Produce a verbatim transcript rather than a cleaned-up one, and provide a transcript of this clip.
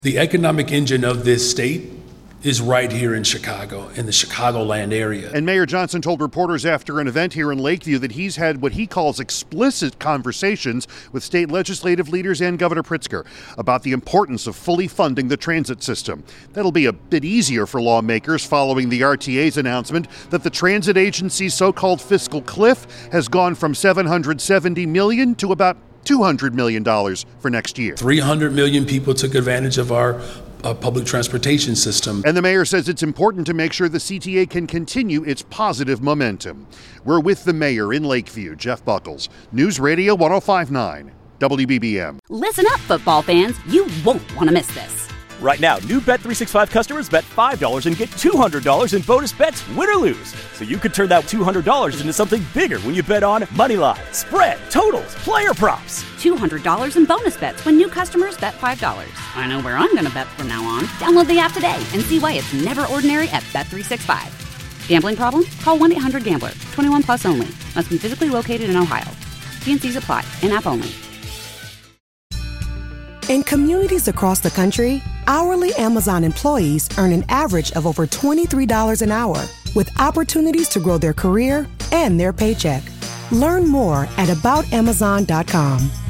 The economic engine of this state is right here in Chicago, in the Chicagoland area. And Mayor Johnson told reporters after an event here in Lakeview that he's had what he calls explicit conversations with state legislative leaders and Governor Pritzker about the importance of fully funding the transit system. That'll be a bit easier for lawmakers following the R T A's announcement that the transit agency's so-called fiscal cliff has gone from seven hundred seventy million dollars to about two hundred million dollars for next year. three hundred million people took advantage of our uh, public transportation system. And the mayor says it's important to make sure the C T A can continue its positive momentum. We're with the mayor in Lakeview, Jeff Buckles, News Radio one oh five point nine, W B B M. Listen up, football fans. You won't want to miss this. Right now, new Bet three sixty-five customers bet five dollars and get two hundred dollars in bonus bets, win or lose. So you could turn that two hundred dollars into something bigger when you bet on money line, spread, totals, player props. two hundred dollars in bonus bets when new customers bet five dollars. I know where I'm going to bet from now on. Download the app today and see why it's never ordinary at Bet three sixty-five. Gambling problem? Call one eight hundred gambler. twenty-one plus only. Must be physically located in Ohio. T and C's apply. In-app only. In communities across the country, hourly Amazon employees earn an average of over twenty-three dollars an hour, with opportunities to grow their career and their paycheck. Learn more at about amazon dot com.